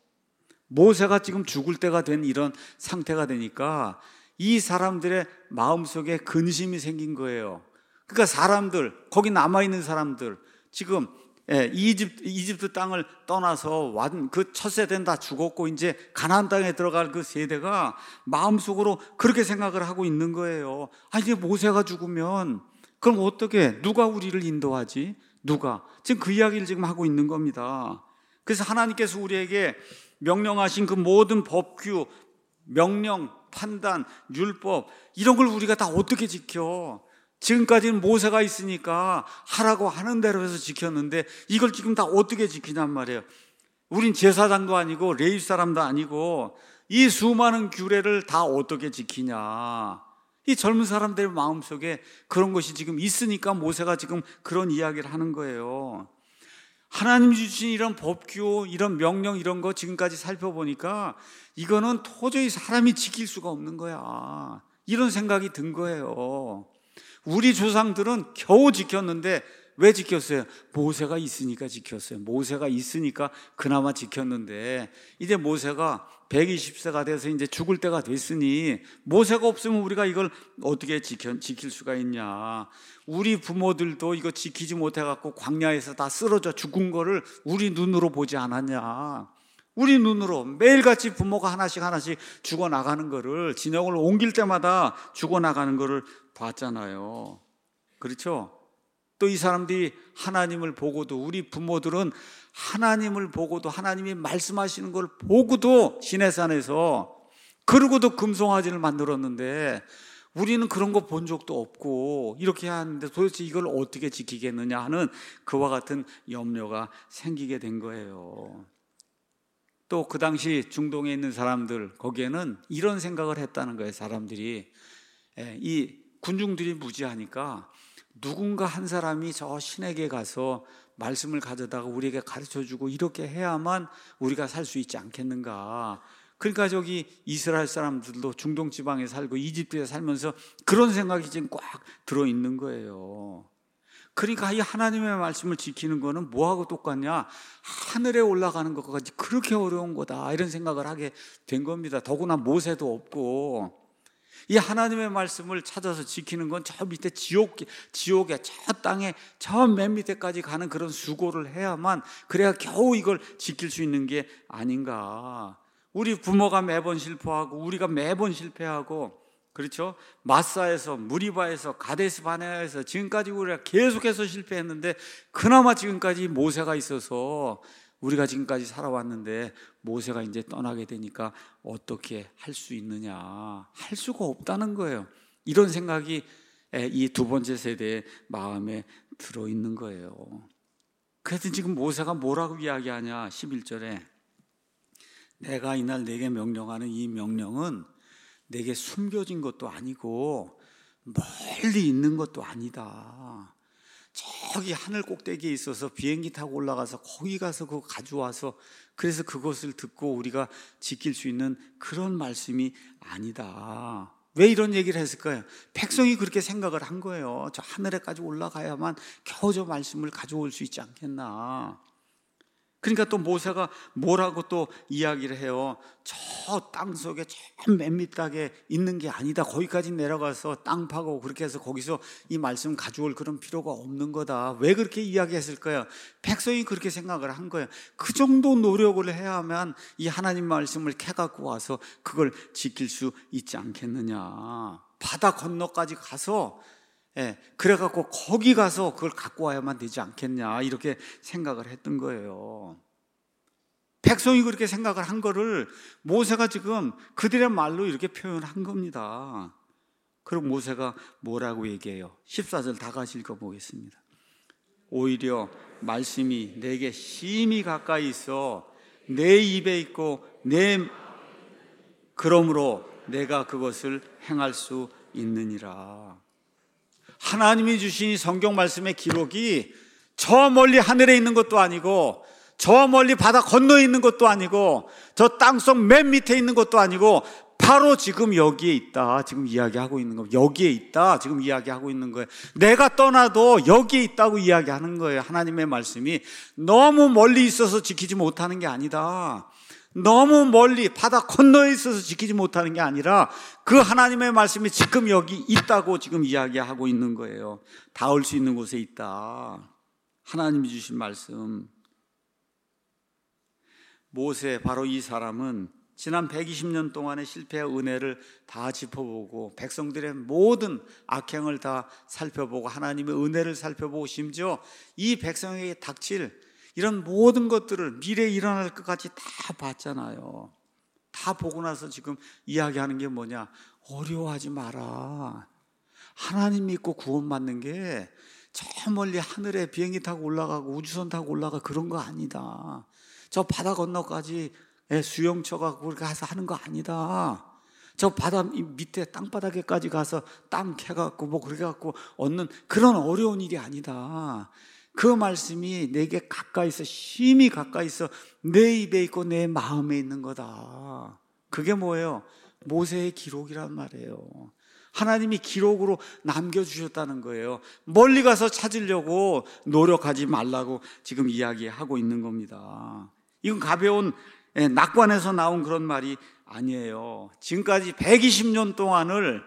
모세가 지금 죽을 때가 된 이런 상태가 되니까 이 사람들의 마음속에 근심이 생긴 거예요. 그러니까 사람들, 거기 남아있는 사람들, 지금 예, 이집트, 이집트 땅을 떠나서 완, 그 첫 세대는 다 죽었고 이제 가나안 땅에 들어갈 그 세대가 마음속으로 그렇게 생각을 하고 있는 거예요. 아, 이제 모세가 죽으면 그럼 어떻게, 누가 우리를 인도하지? 누가? 지금 그 이야기를 지금 하고 있는 겁니다. 그래서 하나님께서 우리에게 명령하신 그 모든 법규, 명령, 판단, 율법 이런 걸 우리가 다 어떻게 지켜? 지금까지는 모세가 있으니까 하라고 하는 대로 해서 지켰는데 이걸 지금 다 어떻게 지키냔 말이에요. 우린 제사장도 아니고 레위 사람도 아니고 이 수많은 규례를 다 어떻게 지키냐. 이 젊은 사람들의 마음속에 그런 것이 지금 있으니까 모세가 지금 그런 이야기를 하는 거예요. 하나님이 주신 이런 법규, 이런 명령 이런 거 지금까지 살펴보니까 이거는 도저히 사람이 지킬 수가 없는 거야. 이런 생각이 든 거예요. 우리 조상들은 겨우 지켰는데 왜 지켰어요? 모세가 있으니까 지켰어요. 모세가 있으니까 그나마 지켰는데 이제 모세가 백이십 세가 돼서 이제 죽을 때가 됐으니 모세가 없으면 우리가 이걸 어떻게 지켜, 지킬 수가 있냐. 우리 부모들도 이거 지키지 못해갖고 광야에서 다 쓰러져 죽은 거를 우리 눈으로 보지 않았냐. 우리 눈으로 매일같이 부모가 하나씩 하나씩 죽어나가는 거를, 진영을 옮길 때마다 죽어나가는 거를 봤잖아요. 그렇죠? 또 이 사람들이 하나님을 보고도, 우리 부모들은 하나님을 보고도, 하나님이 말씀하시는 걸 보고도 시내산에서, 그러고도 금송아지를 만들었는데 우리는 그런 거 본 적도 없고 이렇게 하는데 도대체 이걸 어떻게 지키겠느냐 하는 그와 같은 염려가 생기게 된 거예요. 또 그 당시 중동에 있는 사람들, 거기에는 이런 생각을 했다는 거예요. 사람들이, 이 군중들이 무지하니까 누군가 한 사람이 저 신에게 가서 말씀을 가져다가 우리에게 가르쳐주고 이렇게 해야만 우리가 살 수 있지 않겠는가. 그러니까 저기 이스라엘 사람들도 중동 지방에 살고 이집트에 살면서 그런 생각이 지금 꽉 들어있는 거예요. 그러니까 이 하나님의 말씀을 지키는 거는 뭐하고 똑같냐? 하늘에 올라가는 것까지 그렇게 어려운 거다, 이런 생각을 하게 된 겁니다. 더구나 모세도 없고, 이 하나님의 말씀을 찾아서 지키는 건 저 밑에 지옥, 지옥에 저 땅에 저 맨 밑에까지 가는 그런 수고를 해야만, 그래야 겨우 이걸 지킬 수 있는 게 아닌가. 우리 부모가 매번 실패하고 우리가 매번 실패하고, 그렇죠? 마사에서, 무리바에서, 가데스 바네아에서 지금까지 우리가 계속해서 실패했는데 그나마 지금까지 모세가 있어서 우리가 지금까지 살아왔는데, 모세가 이제 떠나게 되니까 어떻게 할 수 있느냐? 할 수가 없다는 거예요. 이런 생각이 이 두 번째 세대의 마음에 들어있는 거예요. 그래서 지금 모세가 뭐라고 이야기하냐? 십일 절에 내가 이날 내게 명령하는 이 명령은 내게 숨겨진 것도 아니고 멀리 있는 것도 아니다. 저기 하늘 꼭대기에 있어서 비행기 타고 올라가서 거기 가서 그거 가져와서 그래서 그것을 듣고 우리가 지킬 수 있는 그런 말씀이 아니다. 왜 이런 얘기를 했을까요? 백성이 그렇게 생각을 한 거예요. 저 하늘에까지 올라가야만 겨우 저 말씀을 가져올 수 있지 않겠나. 그러니까 또 모세가 뭐라고 또 이야기를 해요. 저 땅속에 저 맨 밑바닥에 있는 게 아니다. 거기까지 내려가서 땅 파고 그렇게 해서 거기서 이 말씀 가져올 그런 필요가 없는 거다. 왜 그렇게 이야기했을까요? 백성이 그렇게 생각을 한 거예요. 그 정도 노력을 해야만 이 하나님 말씀을 캐갖고 와서 그걸 지킬 수 있지 않겠느냐. 바다 건너까지 가서, 예, 그래갖고 거기 가서 그걸 갖고 와야만 되지 않겠냐, 이렇게 생각을 했던 거예요. 백성이 그렇게 생각을 한 거를 모세가 지금 그들의 말로 이렇게 표현한 겁니다. 그럼 모세가 뭐라고 얘기해요? 십사 절 다 같이 읽어보겠습니다. 오히려 말씀이 내게 심히 가까이 있어 내 입에 있고 내 그러므로 내가 그것을 행할 수 있느니라. 하나님이 주신 성경 말씀의 기록이 저 멀리 하늘에 있는 것도 아니고 저 멀리 바다 건너에 있는 것도 아니고 저 땅속 맨 밑에 있는 것도 아니고 바로 지금 여기에 있다. 지금 이야기하고 있는 겁니다. 여기에 있다. 지금 이야기하고 있는 거예요. 내가 떠나도 여기에 있다고 이야기하는 거예요. 하나님의 말씀이 너무 멀리 있어서 지키지 못하는 게 아니다. 너무 멀리 바다 건너에 있어서 지키지 못하는 게 아니라 그 하나님의 말씀이 지금 여기 있다고 지금 이야기하고 있는 거예요. 닿을 수 있는 곳에 있다. 하나님이 주신 말씀. 모세, 바로 이 사람은 지난 백이십 년 동안의 실패의 은혜를 다 짚어보고 백성들의 모든 악행을 다 살펴보고 하나님의 은혜를 살펴보고 심지어 이 백성에게 닥칠 이런 모든 것들을 미래에 일어날 것 같이 다 봤잖아요. 다 보고 나서 지금 이야기하는 게 뭐냐? 어려워하지 마라. 하나님 믿고 구원받는 게 저 멀리 하늘에 비행기 타고 올라가고 우주선 타고 올라가 그런 거 아니다. 저 바다 건너까지 수영쳐 가고 그렇게 가서 하는 거 아니다. 저 바다 밑에 땅바닥에까지 가서 땅 캐갖고 뭐 그렇게 갖고 얻는 그런 어려운 일이 아니다. 그 말씀이 내게 가까이서 심히 가까이서 내 입에 있고 내 마음에 있는 거다. 그게 뭐예요? 모세의 기록이란 말이에요. 하나님이 기록으로 남겨주셨다는 거예요. 멀리 가서 찾으려고 노력하지 말라고 지금 이야기하고 있는 겁니다. 이건 가벼운 낙관에서 나온 그런 말이 아니에요. 지금까지 백이십 년 동안을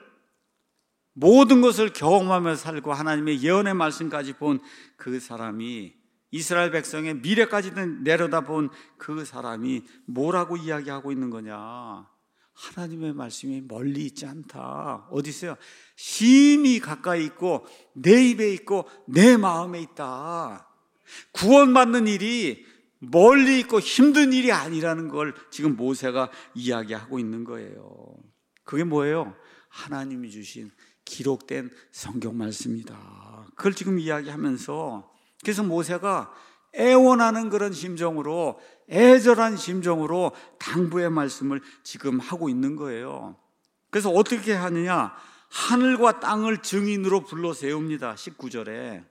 모든 것을 경험하며 살고 하나님의 예언의 말씀까지 본 그 사람이, 이스라엘 백성의 미래까지 내려다본 그 사람이 뭐라고 이야기하고 있는 거냐? 하나님의 말씀이 멀리 있지 않다. 어디 있어요? 심히 가까이 있고 내 입에 있고 내 마음에 있다. 구원받는 일이 멀리 있고 힘든 일이 아니라는 걸 지금 모세가 이야기하고 있는 거예요. 그게 뭐예요? 하나님이 주신 기록된 성경 말씀이다. 그걸 지금 이야기하면서, 그래서 모세가 애원하는 그런 심정으로, 애절한 심정으로 당부의 말씀을 지금 하고 있는 거예요. 그래서 어떻게 하느냐? 하늘과 땅을 증인으로 불러 세웁니다. 십구 절에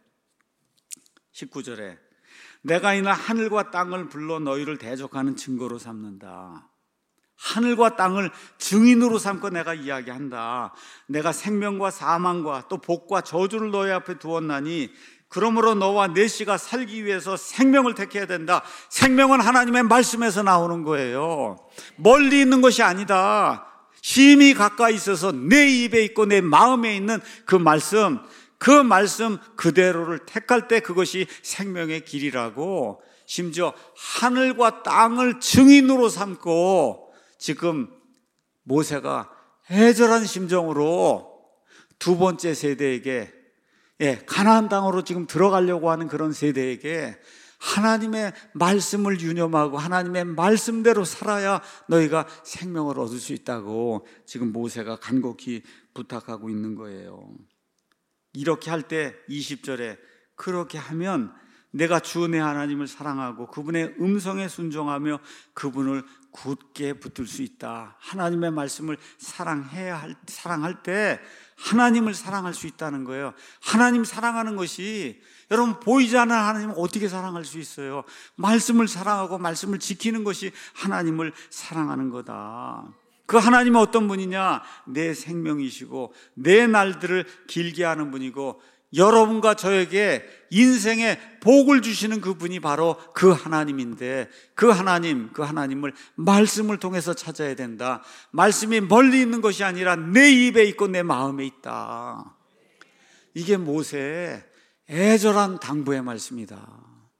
십구 절에 내가 이날 하늘과 땅을 불러 너희를 대적하는 증거로 삼는다. 하늘과 땅을 증인으로 삼고 내가 이야기한다. 내가 생명과 사망과 또 복과 저주를 너희 앞에 두었나니 그러므로 너와 내 씨가 살기 위해서 생명을 택해야 된다. 생명은 하나님의 말씀에서 나오는 거예요. 멀리 있는 것이 아니다. 심히 가까이 있어서 내 입에 있고 내 마음에 있는 그 말씀, 그 말씀 그대로를 택할 때 그것이 생명의 길이라고, 심지어 하늘과 땅을 증인으로 삼고 지금 모세가 애절한 심정으로 두 번째 세대에게, 예, 가나안 땅으로 지금 들어가려고 하는 그런 세대에게 하나님의 말씀을 유념하고 하나님의 말씀대로 살아야 너희가 생명을 얻을 수 있다고 지금 모세가 간곡히 부탁하고 있는 거예요. 이렇게 할 때 이십 절에 그렇게 하면 내가 주 내 하나님을 사랑하고 그분의 음성에 순종하며 그분을 굳게 붙들 수 있다. 하나님의 말씀을 사랑해야 할, 사랑할 때 하나님을 사랑할 수 있다는 거예요. 하나님 사랑하는 것이, 여러분 보이지 않는 하나님을 어떻게 사랑할 수 있어요? 말씀을 사랑하고 말씀을 지키는 것이 하나님을 사랑하는 거다. 그 하나님은 어떤 분이냐? 내 생명이시고 내 날들을 길게 하는 분이고 여러분과 저에게 인생의 복을 주시는 그분이 바로 그 하나님인데, 그 하나님, 그 하나님을 말씀을 통해서 찾아야 된다. 말씀이 멀리 있는 것이 아니라 내 입에 있고 내 마음에 있다. 이게 모세의 애절한 당부의 말씀이다.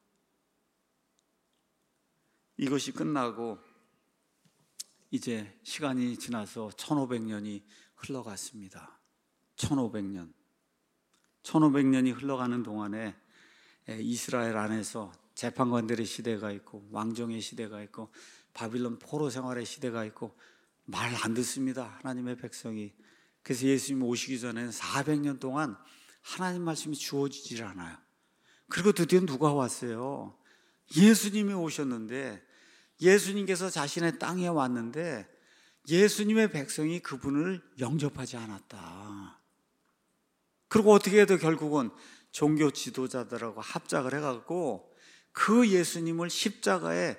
이것이 끝나고 이제 시간이 지나서 천오백 년이 흘러갔습니다. 천오백 년. 천오백 년이 흘러가는 동안에 이스라엘 안에서 재판관들의 시대가 있고 왕정의 시대가 있고 바빌론 포로 생활의 시대가 있고 말 안 듣습니다, 하나님의 백성이. 그래서 예수님 오시기 전에는 사백 년 동안 하나님 말씀이 주어지질 않아요. 그리고 드디어 누가 왔어요? 예수님이 오셨는데, 예수님께서 자신의 땅에 왔는데 예수님의 백성이 그분을 영접하지 않았다. 그리고 어떻게 해도 결국은 종교 지도자들하고 합작을 해갖고 그 예수님을 십자가에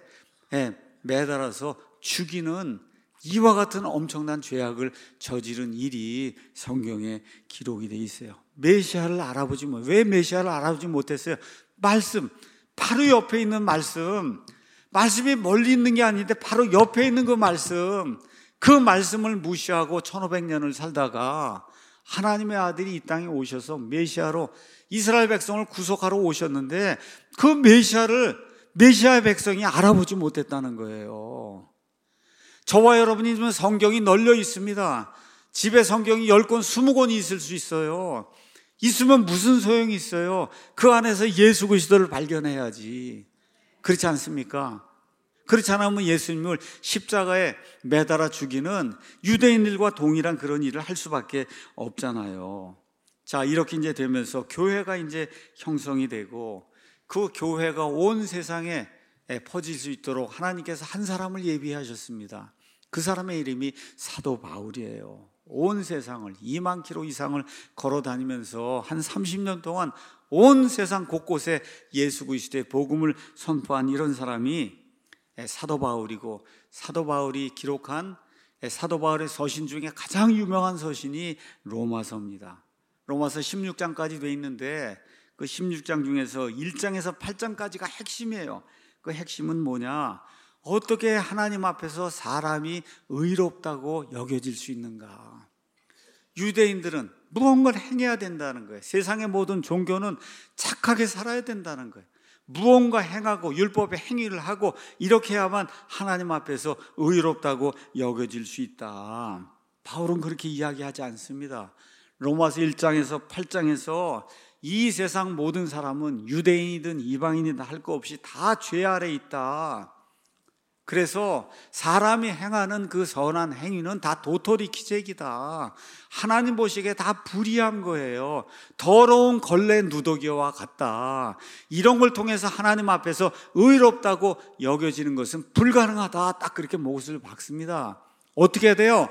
매달아서 죽이는 이와 같은 엄청난 죄악을 저지른 일이 성경에 기록이 돼 있어요. 메시아를 알아보지 못, 왜 메시아를 알아보지 못했어요? 말씀, 바로 옆에 있는 말씀, 말씀이 멀리 있는 게 아닌데 바로 옆에 있는 그 말씀, 그 말씀을 무시하고 천오백 년을 살다가 하나님의 아들이 이 땅에 오셔서 메시아로 이스라엘 백성을 구속하러 오셨는데 그 메시아를, 메시아의 백성이 알아보지 못했다는 거예요. 저와 여러분이 지금 성경이 널려 있습니다. 집에 성경이 열 권, 스무 권이 있을 수 있어요. 있으면 무슨 소용이 있어요? 그 안에서 예수 그리스도를 발견해야지. 그렇지 않습니까? 그렇지 않으면 예수님을 십자가에 매달아 죽이는 유대인들과 동일한 그런 일을 할 수밖에 없잖아요. 자, 이렇게 이제 되면서 교회가 이제 형성이 되고 그 교회가 온 세상에 퍼질 수 있도록 하나님께서 한 사람을 예비하셨습니다. 그 사람의 이름이 사도 바울이에요. 온 세상을 이만 킬로 이상을 걸어 다니면서 한 삼십 년 동안 온 세상 곳곳에 예수 그리스도의 복음을 선포한 이런 사람이 사도 바울이고, 사도 바울이 기록한 사도 바울의 서신 중에 가장 유명한 서신이 로마서입니다. 로마서 십육 장까지 돼 있는데 그 십육 장 중에서 일 장에서 팔 장까지가 핵심이에요. 그 핵심은 뭐냐? 어떻게 하나님 앞에서 사람이 의롭다고 여겨질 수 있는가? 유대인들은 무언가를 행해야 된다는 거예요. 세상의 모든 종교는 착하게 살아야 된다는 거예요. 무언가 행하고 율법의 행위를 하고 이렇게 해야만 하나님 앞에서 의롭다고 여겨질 수 있다. 바울은 그렇게 이야기하지 않습니다. 로마서 일 장에서 팔 장에서 이 세상 모든 사람은 유대인이든 이방인이든 할 거 없이 다 죄 아래 있다. 그래서 사람이 행하는 그 선한 행위는 다 도토리 키재기다. 하나님 보시기에 다 불의한 거예요. 더러운 걸레 누더기와 같다. 이런 걸 통해서 하나님 앞에서 의롭다고 여겨지는 것은 불가능하다. 딱 그렇게 못을 박습니다. 어떻게 해야 돼요?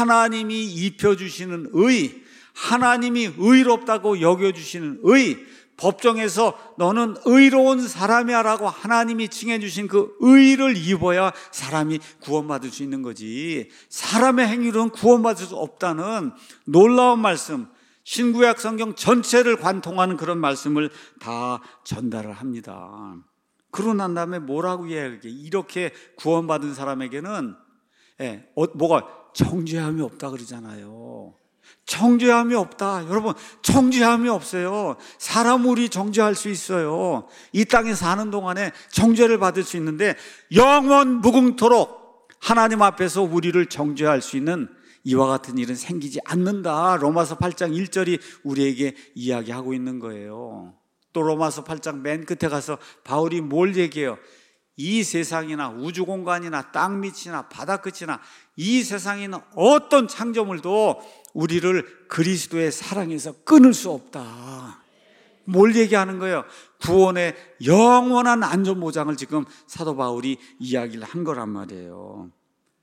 하나님이 입혀주시는 의, 하나님이 의롭다고 여겨주시는 의, 법정에서 너는 의로운 사람이야 라고 하나님이 칭해 주신 그 의를 입어야 사람이 구원받을 수 있는 거지, 사람의 행위로는 구원받을 수 없다는 놀라운 말씀, 신구약 성경 전체를 관통하는 그런 말씀을 다 전달을 합니다. 그러고 난 다음에 뭐라고 이야기해? 이렇게 구원받은 사람에게는 예, 어, 뭐가 정죄함이 없다 그러잖아요. 정죄함이 없다. 여러분, 정죄함이 없어요. 사람 우리 정죄할 수 있어요. 이 땅에 사는 동안에 정죄를 받을 수 있는데 영원 무궁토록 하나님 앞에서 우리를 정죄할 수 있는 이와 같은 일은 생기지 않는다. 로마서 팔 장 일 절이 우리에게 이야기하고 있는 거예요. 또 로마서 팔 장 맨 끝에 가서 바울이 뭘 얘기해요? 이 세상이나 우주 공간이나 땅 밑이나 바다 끝이나 이 세상에 있는 어떤 창조물도 우리를 그리스도의 사랑에서 끊을 수 없다. 뭘 얘기하는 거예요? 구원의 영원한 안전보장을 지금 사도 바울이 이야기를 한 거란 말이에요.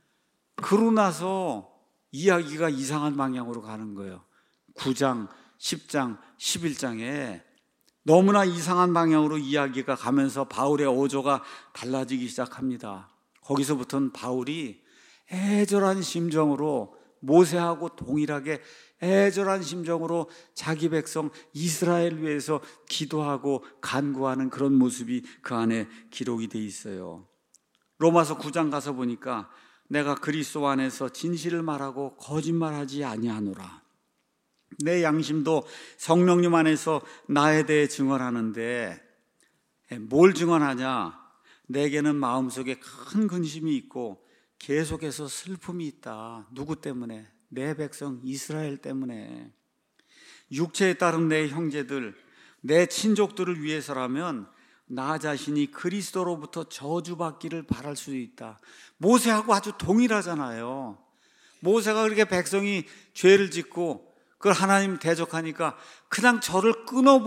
그러고 나서 이야기가 이상한 방향으로 가는 거예요. 구 장, 십 장, 십일 장에 너무나 이상한 방향으로 이야기가 가면서 바울의 어조가 달라지기 시작합니다. 거기서부터는 바울이 애절한 심정으로, 모세하고 동일하게 애절한 심정으로 자기 백성 이스라엘을 위해서 기도하고 간구하는 그런 모습이 그 안에 기록이 돼 있어요. 로마서 구 장 가서 보니까 내가 그리스도 안에서 진실을 말하고 거짓말하지 아니하노라. 내 양심도 성령님 안에서 나에 대해 증언하는데 뭘 증언하냐? 내게는 마음속에 큰 근심이 있고 계속해서 슬픔이 있다. 누구 때문에? 내 백성 이스라엘 때문에. 육체에 따른 내 형제들, 내 친족들을 위해서라면 나 자신이 그리스도로부터 저주받기를 바랄 수도 있다. 모세하고 아주 동일하잖아요. 모세가 그렇게 백성이 죄를 짓고 그걸 하나님 대적하니까 그냥 저를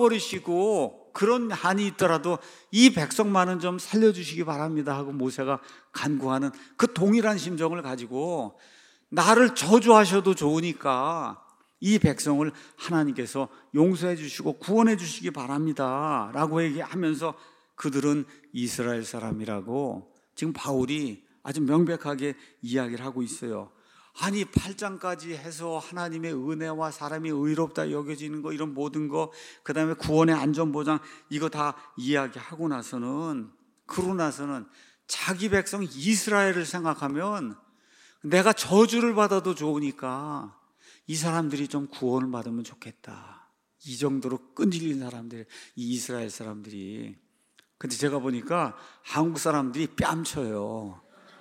끊어버리시고 그런 한이 있더라도 이 백성만은 좀 살려주시기 바랍니다 하고 모세가 간구하는 그 동일한 심정을 가지고 나를 저주하셔도 좋으니까 이 백성을 하나님께서 용서해 주시고 구원해 주시기 바랍니다 라고 얘기하면서 그들은 이스라엘 사람이라고 지금 바울이 아주 명백하게 이야기를 하고 있어요. 아니 팔 장까지 해서 하나님의 은혜와 사람이 의롭다 여겨지는 거, 이런 모든 거, 그 다음에 구원의 안전보장, 이거 다 이야기하고 나서는, 그러고 나서는 자기 백성 이스라엘을 생각하면 내가 저주를 받아도 좋으니까 이 사람들이 좀 구원을 받으면 좋겠다. 이 정도로 끈질긴 사람들, 이 이스라엘 사람들이. 근데 제가 보니까 한국 사람들이 뺨쳐요.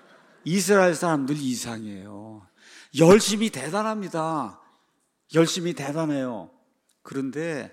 이스라엘 사람들이 이상해요. 열심히 대단합니다. 열심히 대단해요. 그런데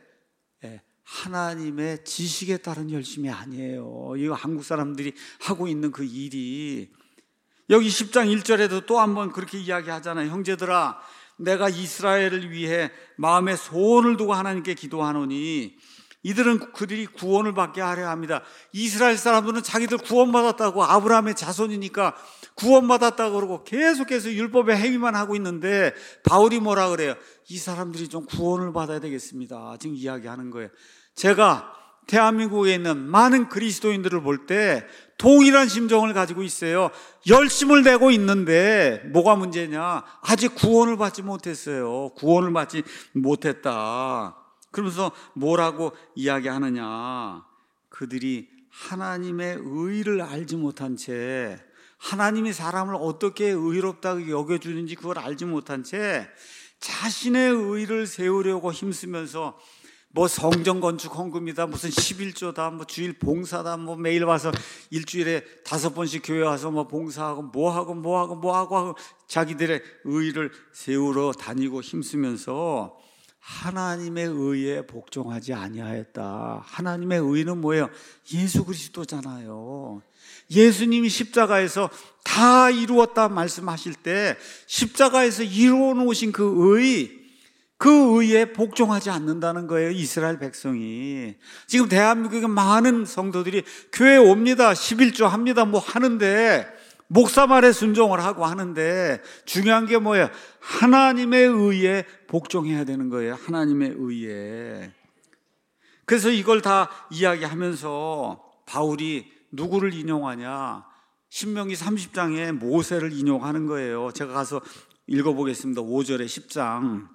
하나님의 지식에 따른 열심이 아니에요. 이거 한국 사람들이 하고 있는 그 일이. 여기 십 장 일 절에도 또 한번 그렇게 이야기하잖아요. 형제들아, 내가 이스라엘을 위해 마음에 소원을 두고 하나님께 기도하노니 이들은 그들이 구원을 받게 하려 합니다. 이스라엘 사람들은 자기들 구원받았다고, 아브라함의 자손이니까 구원받았다고 그러고 계속해서 율법의 행위만 하고 있는데 바울이 뭐라 그래요? 이 사람들이 좀 구원을 받아야 되겠습니다. 지금 이야기하는 거예요. 제가 대한민국에 있는 많은 그리스도인들을 볼 때 동일한 심정을 가지고 있어요. 열심을 내고 있는데 뭐가 문제냐? 아직 구원을 받지 못했어요. 구원을 받지 못했다. 그러면서 뭐라고 이야기하느냐? 그들이 하나님의 의를 알지 못한 채, 하나님이 사람을 어떻게 의롭다고 여겨주는지 그걸 알지 못한 채 자신의 의를 세우려고 힘쓰면서 뭐 성전 건축 헌금이다, 무슨 십일조다, 뭐 주일 봉사다, 뭐 매일 와서 일주일에 다섯 번씩 교회 와서 뭐 봉사하고 뭐하고 뭐하고 뭐하고 하고 자기들의 의를 세우러 다니고 힘쓰면서 하나님의 의에 복종하지 아니하였다. 하나님의 의는 뭐예요? 예수 그리스도잖아요. 예수님이 십자가에서 다 이루었다 말씀하실 때 십자가에서 이루어 놓으신 그 의, 그 의에 복종하지 않는다는 거예요. 이스라엘 백성이. 지금 대한민국에 많은 성도들이 교회에 옵니다. 십일조 합니다. 뭐 하는데, 목사 말에 순종을 하고 하는데 중요한 게 뭐예요? 하나님의 의에 복종해야 되는 거예요. 하나님의 의에. 그래서 이걸 다 이야기하면서 바울이 누구를 인용하냐? 신명기 삼십 장에 모세를 인용하는 거예요. 제가 가서 읽어보겠습니다. 오 절에 십 장.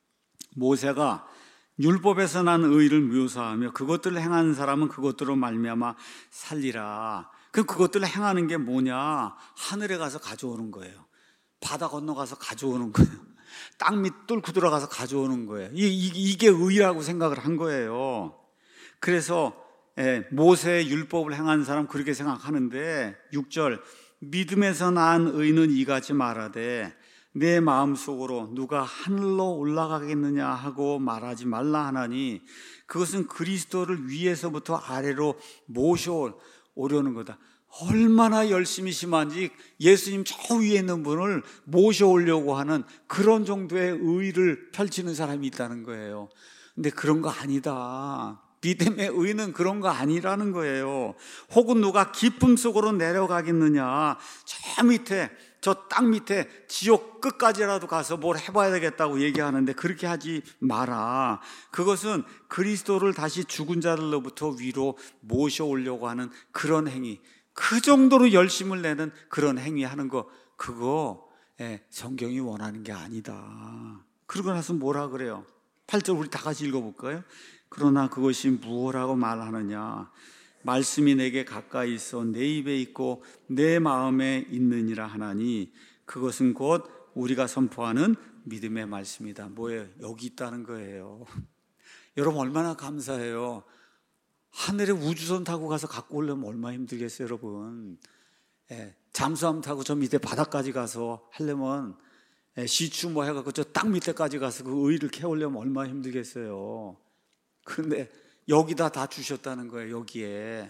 모세가 율법에서 난 의를 묘사하며 그것들을 행하는 사람은 그것들로 말미암아 살리라. 그럼 그것들을 행하는 게 뭐냐? 하늘에 가서 가져오는 거예요. 바다 건너가서 가져오는 거예요. 땅 밑 뚫고 들어가서 가져오는 거예요. 이, 이, 이게 의라고 생각을 한 거예요. 그래서 예, 모세의 율법을 행하는 사람 그렇게 생각하는데 육 절 믿음에서 난 의는 이같이 말하되 내 마음속으로 누가 하늘로 올라가겠느냐 하고 말하지 말라 하나니 그것은 그리스도를 위에서부터 아래로 모셔오려는 거다. 얼마나 열심히 심한지 예수님 저 위에 있는 분을 모셔오려고 하는 그런 정도의 의를 펼치는 사람이 있다는 거예요. 근데 그런 거 아니다. 믿음의 의는 그런 거 아니라는 거예요. 혹은 누가 깊음 속으로 내려가겠느냐, 저 밑에 저 땅 밑에 지옥 끝까지라도 가서 뭘 해봐야 되겠다고 얘기하는데 그렇게 하지 마라. 그것은 그리스도를 다시 죽은 자들로부터 위로 모셔오려고 하는 그런 행위, 그 정도로 열심을 내는 그런 행위하는 거, 그거 예, 성경이 원하는 게 아니다. 그러고 나서 뭐라 그래요? 팔 절 우리 다 같이 읽어볼까요? 그러나 그것이 무엇라고 말하느냐? 말씀이 내게 가까이 있어 내 입에 있고 내 마음에 있느니라 하나니 그것은 곧 우리가 선포하는 믿음의 말씀이다. 뭐예요? 여기 있다는 거예요. 여러분 얼마나 감사해요. 하늘에 우주선 타고 가서 갖고 오려면 얼마나 힘들겠어요, 여러분. 예, 잠수함 타고 저 밑에 바다까지 가서 하려면 예, 시추 뭐 해갖고 저 땅 밑에까지 가서 그 의를 캐오려면 얼마나 힘들겠어요. 그런데 여기다 다 주셨다는 거예요. 여기에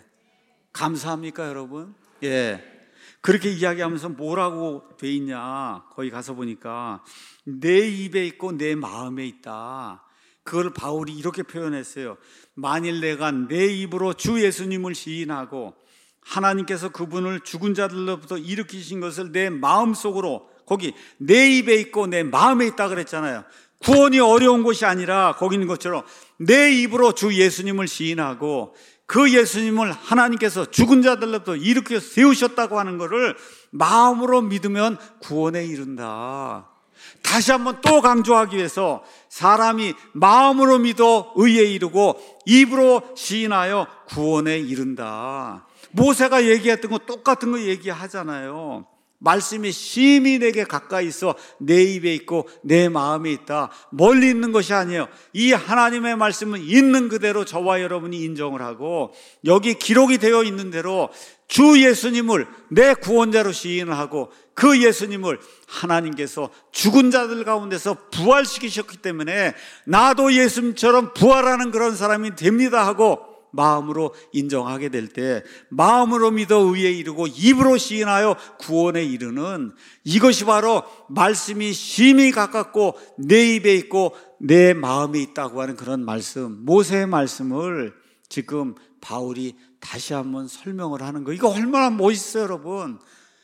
감사합니까 여러분? 예, 그렇게 이야기하면서 뭐라고 돼 있냐, 거기 가서 보니까 내 입에 있고 내 마음에 있다. 그걸 바울이 이렇게 표현했어요. 만일 내가 내 입으로 주 예수님을 시인하고 하나님께서 그분을 죽은 자들로부터 일으키신 것을 내 마음속으로, 거기 내 입에 있고 내 마음에 있다 그랬잖아요. 구원이 어려운 것이 아니라 거기 있는 것처럼 내 입으로 주 예수님을 시인하고 그 예수님을 하나님께서 죽은 자들로부터 일으켜 세우셨다고 하는 것을 마음으로 믿으면 구원에 이른다. 다시 한번 또 강조하기 위해서 사람이 마음으로 믿어 의에 이르고 입으로 시인하여 구원에 이른다. 모세가 얘기했던 거 똑같은 거 얘기하잖아요. 말씀이 심히 내게 가까이 있어 내 입에 있고 내 마음에 있다. 멀리 있는 것이 아니에요. 이 하나님의 말씀은 있는 그대로 저와 여러분이 인정을 하고 여기 기록이 되어 있는 대로 주 예수님을 내 구원자로 시인을 하고 그 예수님을 하나님께서 죽은 자들 가운데서 부활시키셨기 때문에 나도 예수님처럼 부활하는 그런 사람이 됩니다 하고 마음으로 인정하게 될 때 마음으로 믿어 의에 이르고 입으로 시인하여 구원에 이르는, 이것이 바로 말씀이 심히 가깝고 내 입에 있고 내 마음에 있다고 하는 그런 말씀, 모세의 말씀을 지금 바울이 다시 한번 설명을 하는 거예요. 이거 얼마나 멋있어요 여러분.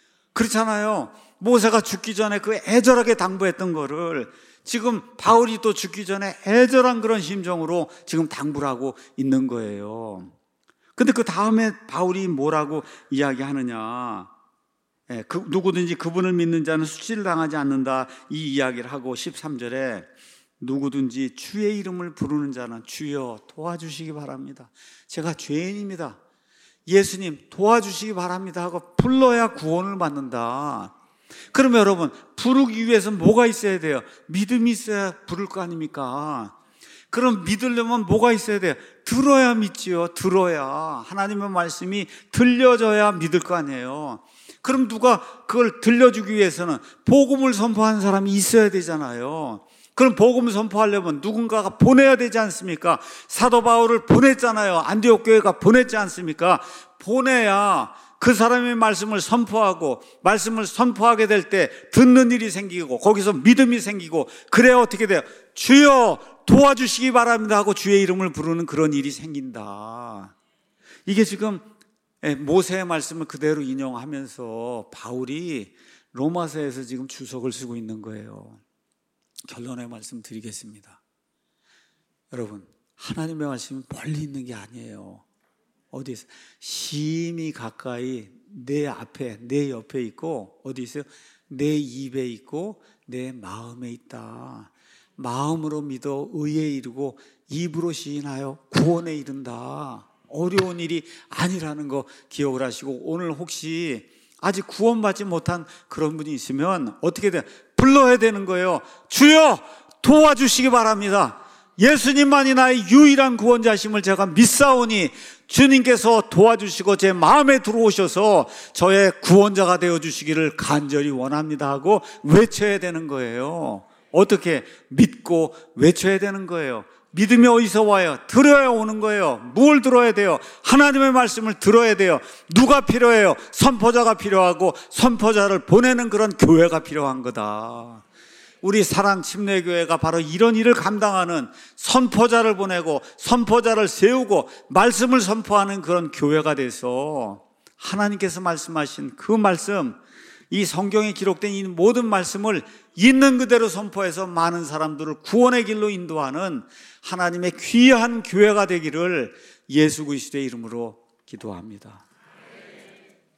그렇잖아요. 모세가 죽기 전에 그 애절하게 당부했던 거를 지금 바울이 또 죽기 전에 애절한 그런 심정으로 지금 당부를 하고 있는 거예요. 근데 그 다음에 바울이 뭐라고 이야기하느냐, 예, 그, 누구든지 그분을 믿는 자는 수치를 당하지 않는다, 이 이야기를 하고 십삼 절에 누구든지 주의 이름을 부르는 자는 주여 도와주시기 바랍니다, 제가 죄인입니다, 예수님 도와주시기 바랍니다 하고 불러야 구원을 받는다. 그러면 여러분 부르기 위해서는 뭐가 있어야 돼요? 믿음이 있어야 부를 거 아닙니까? 그럼 믿으려면 뭐가 있어야 돼요? 들어야 믿지요. 들어야 하나님의 말씀이 들려져야 믿을 거 아니에요. 그럼 누가 그걸 들려주기 위해서는 복음을 선포하는 사람이 있어야 되잖아요. 그럼 복음을 선포하려면 누군가가 보내야 되지 않습니까? 사도 바울을 보냈잖아요. 안디옥 교회가 보냈지 않습니까? 보내야 그 사람의 말씀을 선포하고 말씀을 선포하게 될 때 듣는 일이 생기고 거기서 믿음이 생기고, 그래야 어떻게 돼요? 주여 도와주시기 바랍니다 하고 주의 이름을 부르는 그런 일이 생긴다. 이게 지금 모세의 말씀을 그대로 인용하면서 바울이 로마서에서 지금 주석을 쓰고 있는 거예요. 결론의 말씀 드리겠습니다. 여러분, 하나님의 말씀이 멀리 있는 게 아니에요. 어디 있어요? 심히 가까이 내 앞에, 내 옆에 있고, 어디 있어요? 내 입에 있고 내 마음에 있다. 마음으로 믿어 의에 이르고 입으로 시인하여 구원에 이른다. 어려운 일이 아니라는 거 기억을 하시고, 오늘 혹시 아직 구원받지 못한 그런 분이 있으면 어떻게 돼요? 불러야 되는 거예요. 주여 도와주시기 바랍니다. 예수님만이 나의 유일한 구원자심을 제가 믿사오니 주님께서 도와주시고 제 마음에 들어오셔서 저의 구원자가 되어주시기를 간절히 원합니다 하고 외쳐야 되는 거예요. 어떻게? 믿고 외쳐야 되는 거예요. 믿음이 어디서 와요? 들어야 오는 거예요. 뭘 들어야 돼요? 하나님의 말씀을 들어야 돼요. 누가 필요해요? 선포자가 필요하고 선포자를 보내는 그런 교회가 필요한 거다. 우리 사랑 침례교회가 바로 이런 일을 감당하는, 선포자를 보내고 선포자를 세우고 말씀을 선포하는 그런 교회가 돼서 하나님께서 말씀하신 그 말씀, 이 성경에 기록된 이 모든 말씀을 있는 그대로 선포해서 많은 사람들을 구원의 길로 인도하는 하나님의 귀한 교회가 되기를 예수 그리스도의 이름으로 기도합니다.